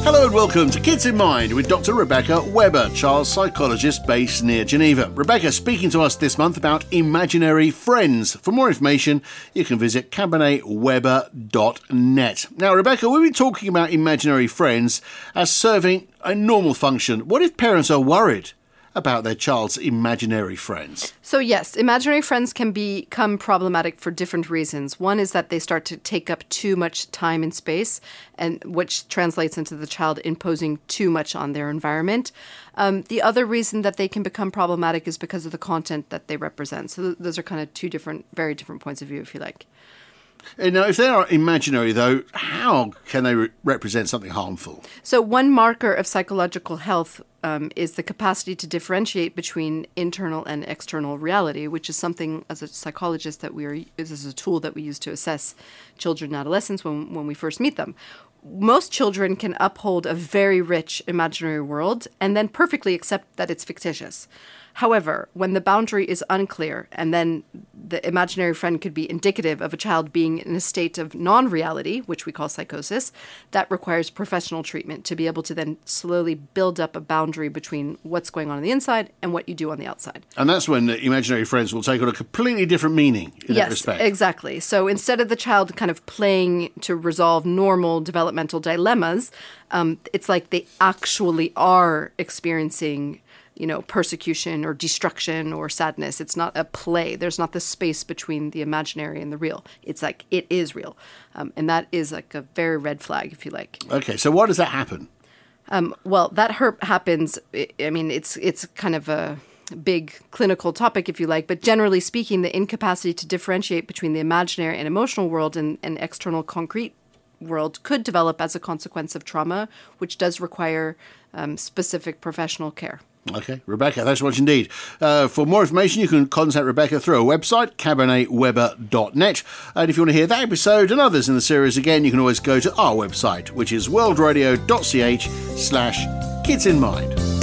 Hello and welcome to Kids in Mind with Dr. Rebecca Weber, child psychologist based near Geneva. Rebecca speaking to us this month about imaginary friends. For more information, you can visit cabinetweber.net. Now, Rebecca, we've been talking about imaginary friends as serving a normal function. What if parents are worried about their child's imaginary friends? So yes, imaginary friends can become problematic for different reasons. One is that they start to take up too much time and space, and which translates into the child imposing too much on their environment. The other reason that they can become problematic is because of the content that they represent. So those are kind of two very different points of view, if you like. Now, if they are imaginary, though, how can they represent something harmful? So one marker of psychological health is the capacity to differentiate between internal and external reality, which is something, as a psychologist, this is a tool that we use to assess children and adolescents when we first meet them. Most children can uphold a very rich imaginary world and then perfectly accept that it's fictitious. However, when the boundary is unclear, and then the imaginary friend could be indicative of a child being in a state of non-reality, which we call psychosis, that requires professional treatment to be able to then slowly build up a boundary between what's going on the inside and what you do on the outside. And that's when the imaginary friends will take on a completely different meaning in that respect. Yes, exactly. So instead of the child kind of playing to resolve normal developmental dilemmas, it's like they actually are experiencing persecution or destruction or sadness. It's not a play. There's not the space between the imaginary and the real. It's like it is real. And that is like a very red flag, if you like. Okay, so why does that happen? Well, that happens. I mean, it's kind of a big clinical topic, if you like. But generally speaking, the incapacity to differentiate between the imaginary and emotional world and external concrete world could develop as a consequence of trauma, which does require specific professional care. Okay, Rebecca, thanks so much indeed. For more information, you can contact Rebecca through our website, cabinetweber.net. And if you want to hear that episode and others in the series again, you can always go to our website, which is worldradio.ch/kidsinmind.